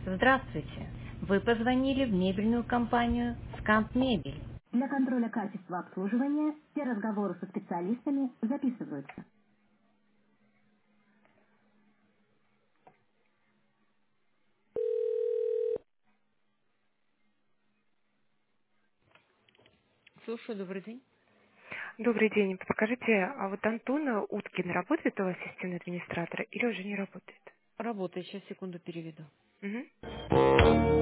Здравствуйте. Вы позвонили в мебельную компанию «Скант Мебель». Для контроля качества обслуживания все разговоры со специалистами записываются. Слушаю, добрый день. Добрый день. Подскажите, а вот Антон Уткин работает у вас системный администратор или уже не работает? Работает, сейчас секунду переведу. Мгм.